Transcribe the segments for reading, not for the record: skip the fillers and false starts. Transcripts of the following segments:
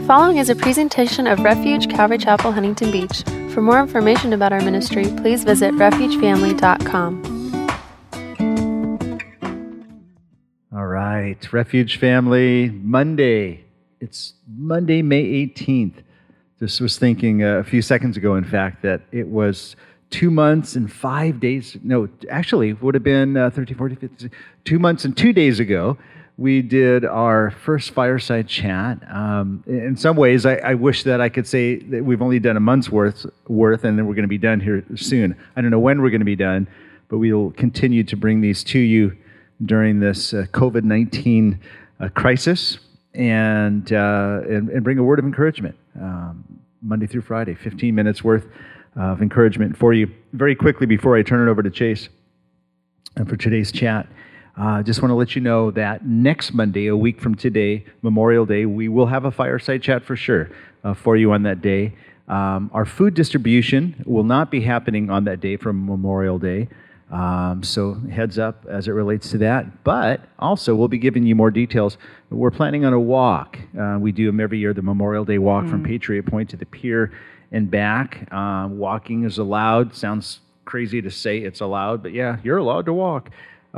following is a presentation of Refuge Calvary Chapel, Huntington Beach. For more information about our ministry, please visit refugefamily.com. All right, Refuge Family, Monday. It's Monday, May 18th. Just was thinking a few seconds ago, in fact, that it was 2 months and 5 days. No, actually, it would have been 13, 14, 15, 2 months and 2 days ago. We did our first fireside chat. In some ways, I wish that I could say that we've only done a month's worth, and then we're going to be done here soon. I don't know when we're going to be done, but we'll continue to bring these to you during this COVID-19 crisis and bring a word of encouragement Monday through Friday, 15 minutes worth of encouragement for you. Very quickly, before I turn it over to Chase for today's chat, just want to let you know that next Monday, a week from today, Memorial Day, we will have a fireside chat for sure for you on that day. Our food distribution will not be happening on that day from Memorial Day, so heads up as it relates to that. But also, we'll be giving you more details. We're planning on a walk. We do them every year, the Memorial Day walk from Patriot Point to the pier and back. Walking is allowed. Sounds crazy to say it's allowed, but yeah, you're allowed to walk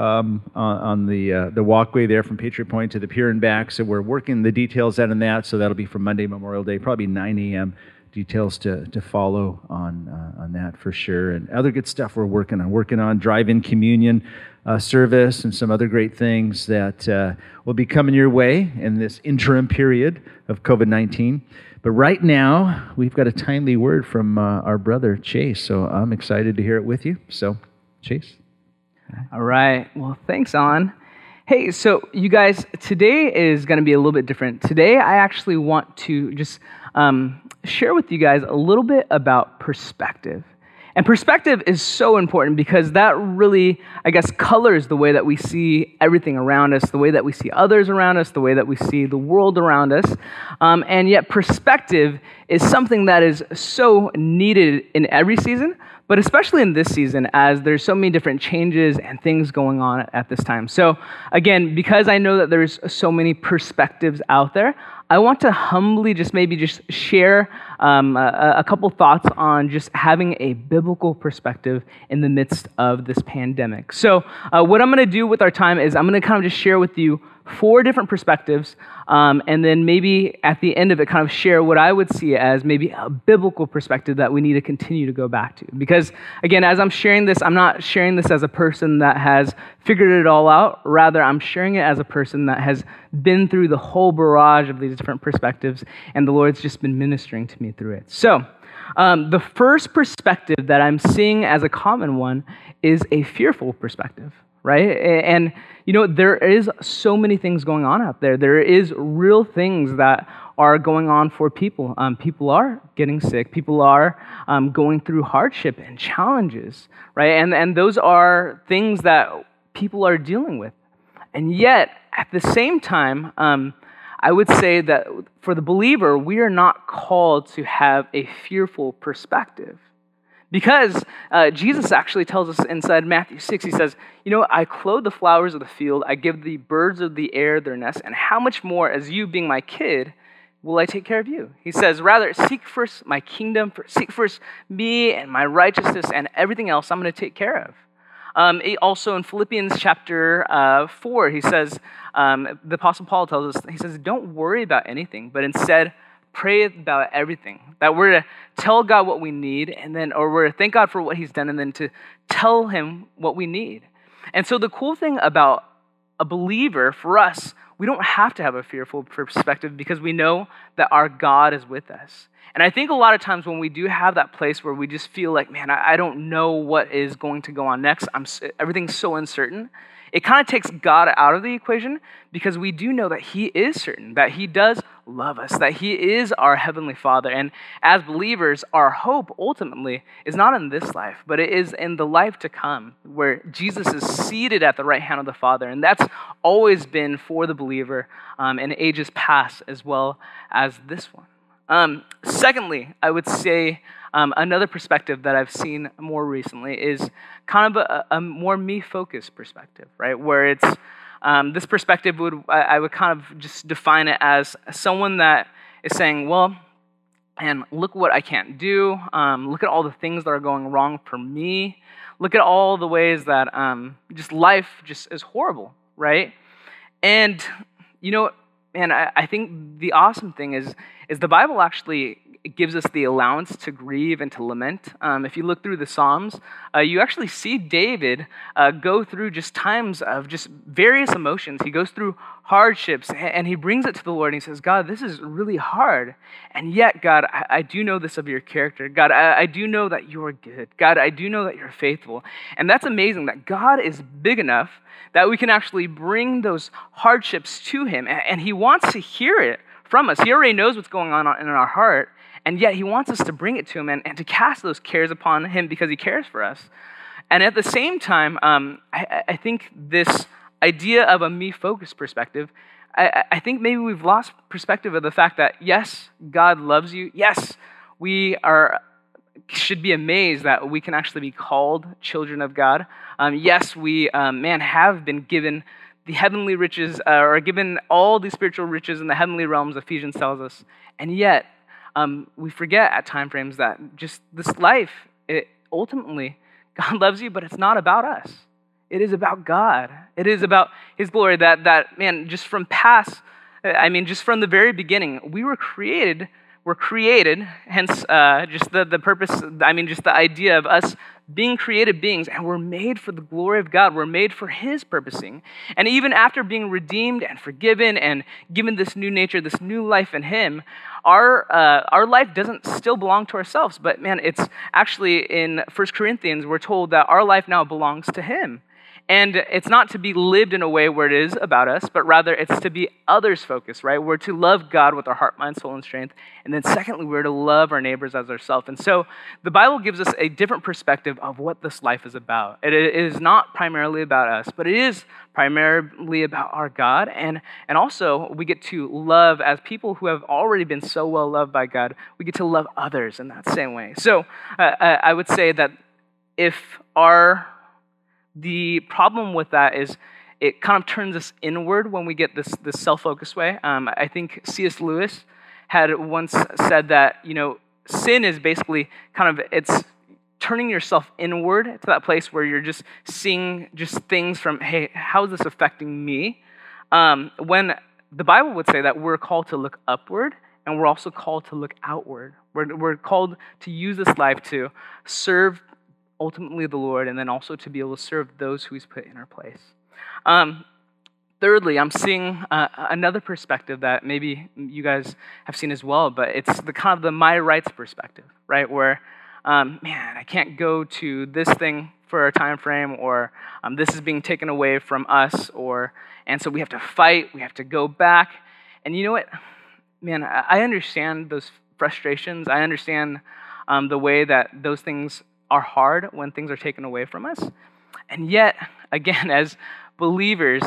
on the walkway there from Patriot Point to the pier and back. So we're working the details out on that. So that'll be from Monday, Memorial Day, probably 9 a.m. Details to follow on that for sure. And other good stuff we're working on drive-in communion service and some other great things that will be coming your way in this interim period of COVID-19. But right now, we've got a timely word from our brother Chase. So I'm excited to hear it with you. So, Chase. All right. Well, thanks, On. Hey, so you guys, today is going to be a little bit different. Today, I actually want to just share with you guys a little bit about perspective. And perspective is so important because that really, I guess, colors the way that we see everything around us, the way that we see others around us, the way that we see the world around us. And yet perspective is something that is so needed in every season, but especially in this season as there's so many different changes and things going on at this time. So again, because I know that there's so many perspectives out there, I want to humbly just share a couple thoughts on just having a biblical perspective in the midst of this pandemic. So what I'm going to do with our time is I'm going to kind of just share with you 4 different perspectives, and then maybe at the end of it kind of share what I would see as maybe a biblical perspective that we need to continue to go back to. Because again, as I'm sharing this, I'm not sharing this as a person that has figured it all out. Rather, I'm sharing it as a person that has been through the whole barrage of these different perspectives, and the Lord's just been ministering to me through it. So the first perspective that I'm seeing as a common one is a fearful perspective. Right? And, you know, there is so many things going on out there. There is real things that are going on for people. People are getting sick. People are going through hardship and challenges, right? And those are things that people are dealing with. And yet, at the same time, I would say that for the believer, we are not called to have a fearful perspective. Because Jesus actually tells us inside Matthew 6, he says, you know, I clothe the flowers of the field, I give the birds of the air their nests, and how much more, as you being my kid, will I take care of you? He says, rather, seek first my kingdom, seek first me and my righteousness, and everything else I'm going to take care of. Also in Philippians chapter 4, he says, the Apostle Paul tells us, he says, don't worry about anything, but instead, pray about everything. That we're to tell God what we need, or we're to thank God for what He's done, and then to tell Him what we need. And so the cool thing about a believer, for us, we don't have to have a fearful perspective because we know that our God is with us. And I think a lot of times when we do have that place where we just feel like, man, I don't know what is going to go on next, everything's so uncertain, it kind of takes God out of the equation because we do know that He is certain, that He does love us, that He is our Heavenly Father. And as believers, our hope ultimately is not in this life, but it is in the life to come, where Jesus is seated at the right hand of the Father. And that's always been for the believer in ages past as well as this one. Secondly, I would say another perspective that I've seen more recently is kind of a more me-focused perspective, right? Where it's this perspective I would kind of just define it as someone that is saying, well, and look what I can't do. Look at all the things that are going wrong for me. Look at all the ways that just life just is horrible, right? And you know, man, I think the awesome thing is the Bible actually gives us the allowance to grieve and to lament. If you look through the Psalms, you actually see David go through just times of just various emotions. He goes through hardships, and he brings it to the Lord, and he says, God, this is really hard. And yet, God, I do know this of your character. God, I do know that you are good. God, I do know that you're faithful. And that's amazing that God is big enough that we can actually bring those hardships to him, and he wants to hear it from us. He already knows what's going on in our heart, and yet he wants us to bring it to him and to cast those cares upon him because he cares for us. And at the same time, I think this idea of a me-focused perspective, I think maybe we've lost perspective of the fact that, yes, God loves you. Yes, we should be amazed that we can actually be called children of God. Yes, we, have been given the heavenly riches, or given all the spiritual riches in the heavenly realms, Ephesians tells us. And yet, we forget at time frames that just this life, ultimately, God loves you, but it's not about us. It is about God. It is about his glory that just from just from the very beginning, we're created, hence just the purpose, just the idea of us being created beings, and we're made for the glory of God. We're made for his purposing. And even after being redeemed and forgiven and given this new nature, this new life in him, our life doesn't still belong to ourselves, but it's actually in 1 Corinthians, we're told that our life now belongs to him. And it's not to be lived in a way where it is about us, but rather it's to be others focused, right? We're to love God with our heart, mind, soul, and strength. And then secondly, we're to love our neighbors as ourselves. And so the Bible gives us a different perspective of what this life is about. It is not primarily about us, but it is primarily about our God. And also we get to love as people who have already been so well loved by God. We get to love others in that same way. So I would say that the problem with that is it kind of turns us inward when we get this self-focused way. I think C.S. Lewis had once said that, sin is basically it's turning yourself inward to that place where you're just seeing just things from, hey, how is this affecting me? When the Bible would say that we're called to look upward, and we're also called to look outward. We're called to use this life to serve ultimately the Lord, and then also to be able to serve those who he's put in our place. Thirdly, I'm seeing another perspective that maybe you guys have seen as well, but it's the kind of the my rights perspective, right? Where, I can't go to this thing for a time frame, or this is being taken away from us, and so we have to fight, we have to go back. And you know what? I understand those frustrations. I understand the way that those things are hard when things are taken away from us. And yet, again, as believers,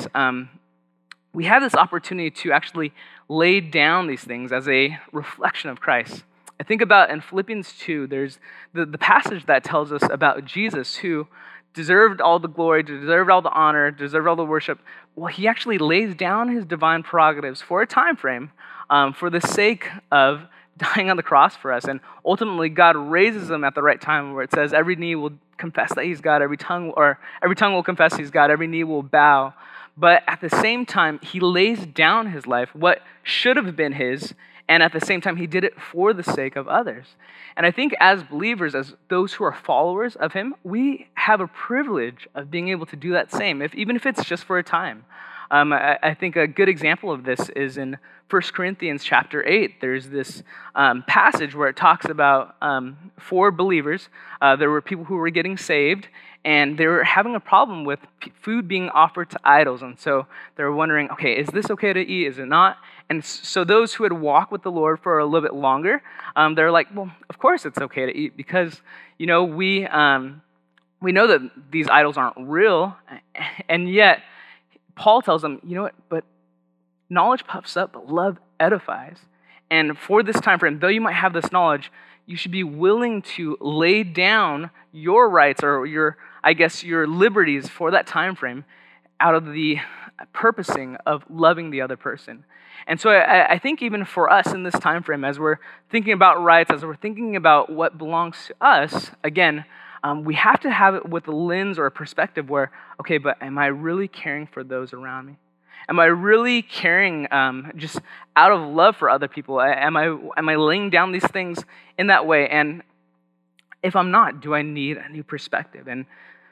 we have this opportunity to actually lay down these things as a reflection of Christ. I think about in Philippians 2, there's the passage that tells us about Jesus, who deserved all the glory, deserved all the honor, deserved all the worship. Well, he actually lays down his divine prerogatives for a time frame for the sake of dying on the cross for us. And ultimately, God raises him at the right time, where it says every knee will confess that he's God, every tongue will confess he's God, every knee will bow. But at the same time, he lays down his life, what should have been his, and at the same time, he did it for the sake of others. And I think as believers, as those who are followers of him, we have a privilege of being able to do that same, even if it's just for a time. I think a good example of this is in 1 Corinthians chapter 8. There's this passage where it talks about for believers, there were people who were getting saved, and they were having a problem with food being offered to idols. And so they were wondering, okay, is this okay to eat? Is it not? And so those who had walked with the Lord for a little bit longer, they're like, well, of course it's okay to eat, because, we know that these idols aren't real, and yet Paul tells them, you know what, but knowledge puffs up, but love edifies. And for this time frame, though you might have this knowledge, you should be willing to lay down your rights, or your liberties for that time frame, out of the purposing of loving the other person. And so I think even for us in this time frame, as we're thinking about rights, as we're thinking about what belongs to us, again, we have to have it with a lens or a perspective where, okay, but am I really caring for those around me? Am I really caring just out of love for other people? Am I laying down these things in that way? And if I'm not, do I need a new perspective? And,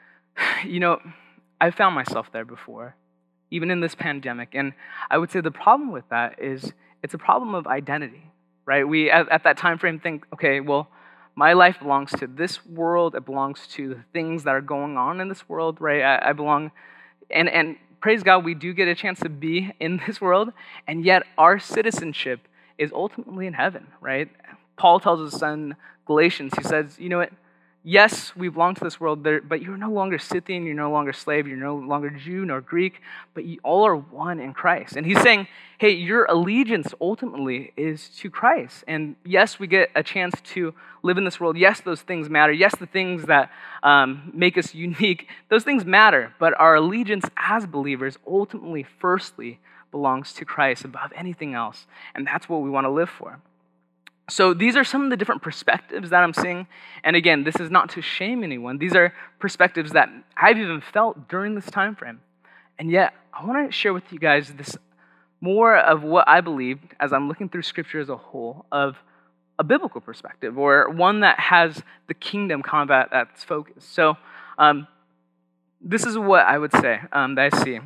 I've found myself there before, even in this pandemic. And I would say the problem with that is it's a problem of identity, right? We, at that time frame, think, okay, well, my life belongs to this world. It belongs to the things that are going on in this world, right? I belong, and praise God, we do get a chance to be in this world, and yet our citizenship is ultimately in heaven, right? Paul tells us in Galatians, he says, you know what? Yes, we belong to this world, but you're no longer Scythian, you're no longer slave, you're no longer Jew nor Greek, but you all are one in Christ. And he's saying, hey, your allegiance ultimately is to Christ. And yes, we get a chance to live in this world. Yes, those things matter. Yes, the things that make us unique, those things matter. But our allegiance as believers ultimately, firstly, belongs to Christ above anything else. And that's what we want to live for. So these are some of the different perspectives that I'm seeing. And again, this is not to shame anyone. These are perspectives that I've even felt during this time frame. And yet, I want to share with you guys this more of what I believe as I'm looking through Scripture as a whole of a biblical perspective, or one that has the kingdom combat at its focus. So this is what I would say that I see.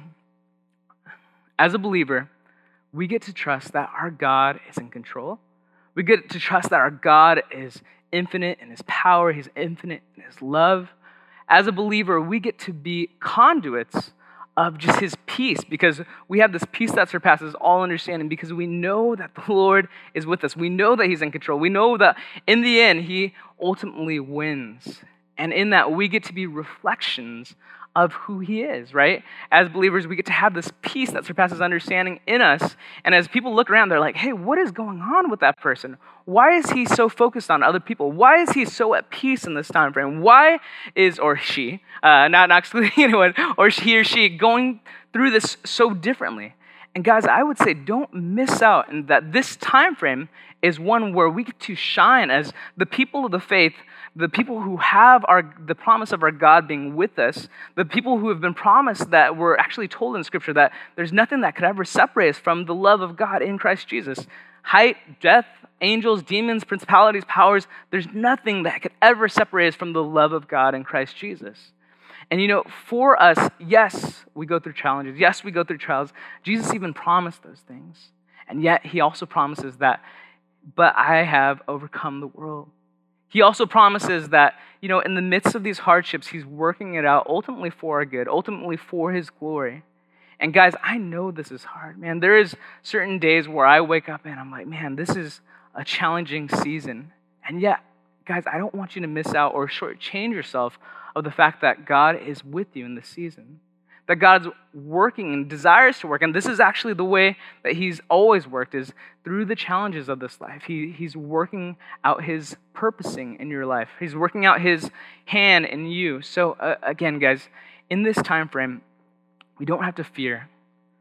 As a believer, we get to trust that our God is in control. We get to trust that our God is infinite in his power. He's infinite in his love. As a believer, we get to be conduits of just his peace, because we have this peace that surpasses all understanding, because we know that the Lord is with us. We know that he's in control. We know that in the end, he ultimately wins. And in that, we get to be reflections of who he is, right? As believers, we get to have this peace that surpasses understanding in us. And as people look around, they're like, hey, what is going on with that person? Why is he so focused on other people? Why is he so at peace in this time frame? Why is, or she, not excluding anyone, or he or she going through this so differently? And guys, I would say don't miss out, and that this time frame is one where we get to shine as the people of the faith, the people who have the promise of our God being with us, the people who have been promised, that we're actually told in Scripture that there's nothing that could ever separate us from the love of God in Christ Jesus. Height, death, angels, demons, principalities, powers, there's nothing that could ever separate us from the love of God in Christ Jesus. And for us, yes, we go through challenges. Yes, we go through trials. Jesus even promised those things. And yet he also promises that, but I have overcome the world. He also promises that, in the midst of these hardships, he's working it out ultimately for our good, ultimately for his glory. And guys, I know this is hard, man. There is certain days where I wake up and I'm like, man, this is a challenging season. And yet, guys, I don't want you to miss out or shortchange yourself of the fact that God is with you in this season, that God's working and desires to work. And this is actually the way that he's always worked, is through the challenges of this life. He's working out his purposing in your life. He's working out his hand in you. So again, guys, in this time frame, we don't have to fear.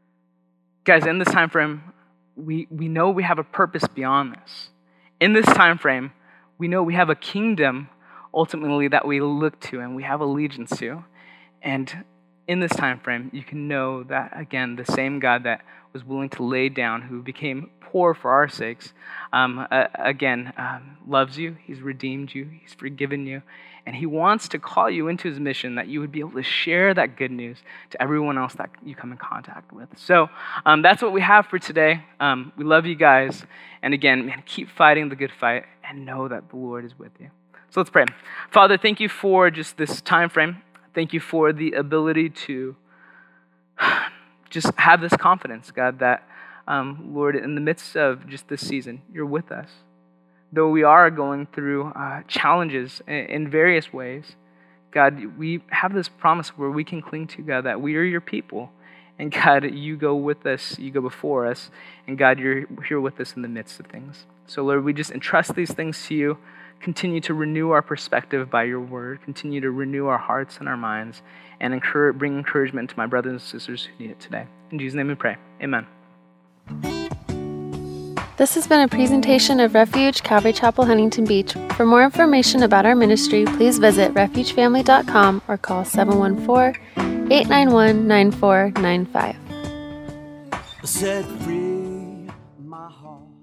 Guys, in this time frame, we know we have a purpose beyond this. In this time frame, we know we have a kingdom ultimately that we look to and we have allegiance to. And in this time frame, you can know that, again, the same God that was willing to lay down, who became poor for our sakes, loves you. He's redeemed you. He's forgiven you. And he wants to call you into his mission, that you would be able to share that good news to everyone else that you come in contact with. So that's what we have for today. We love you guys. And again, man, keep fighting the good fight and know that the Lord is with you. So let's pray. Father, thank you for just this time frame. Thank you for the ability to just have this confidence, God, that, Lord, in the midst of just this season, you're with us. Though we are going through challenges in various ways, God, we have this promise where we can cling to, God, that we are your people. And God, you go with us, you go before us, and God, you're here with us in the midst of things. So Lord, we just entrust these things to you. continue to renew our perspective by your word, continue to renew our hearts and our minds, and bring encouragement to my brothers and sisters who need it today. In Jesus' name we pray. Amen. This has been a presentation of Refuge Calvary Chapel, Huntington Beach. For more information about our ministry, please visit refugefamily.com or call 714-891-9495. Set free my heart.